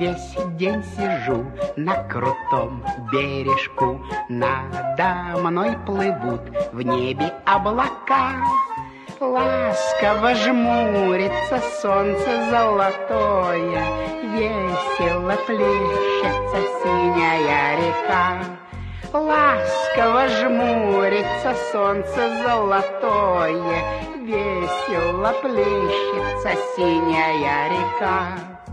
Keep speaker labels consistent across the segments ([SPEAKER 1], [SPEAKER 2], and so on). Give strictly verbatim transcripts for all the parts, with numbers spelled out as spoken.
[SPEAKER 1] Весь день сижу на крутом бережку, надо мной плывут в небе облака. Ласково жмурится солнце золотое, весело плещется синяя река. Ласково жмурится солнце золотое, весело плещется синяя река.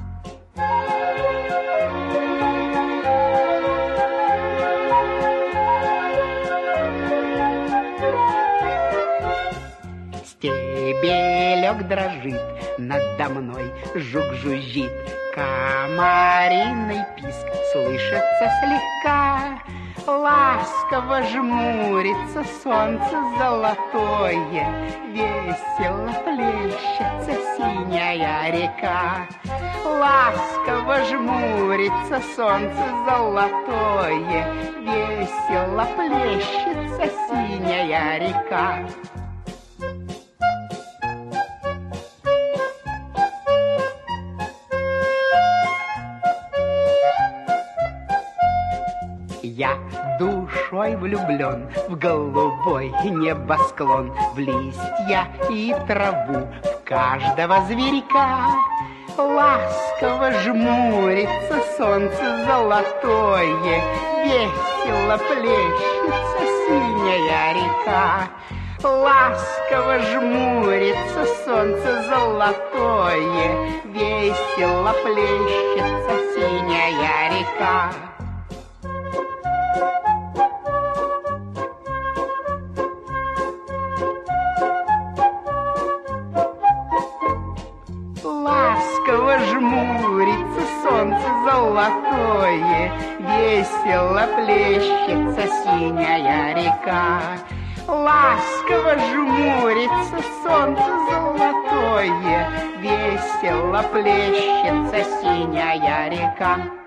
[SPEAKER 1] Стебелек дрожит, надо мной жук жужжит, комариный писк слышится слегка. Ласково жмурится солнце золотое, весело плещется синяя река. Ласково жмурится солнце золотое, весело плещется синяя река. Я душой влюблен в голубой небосклон, в листья и траву, в каждого зверька. Ласково жмурится солнце золотое, весело плещется синяя река. Ласково жмурится солнце золотое, весело плещется синяя река. Ласково жмурится солнце золотое, весело плещется синяя река. Ласково жмурится солнце золотое, весело плещется синяя река.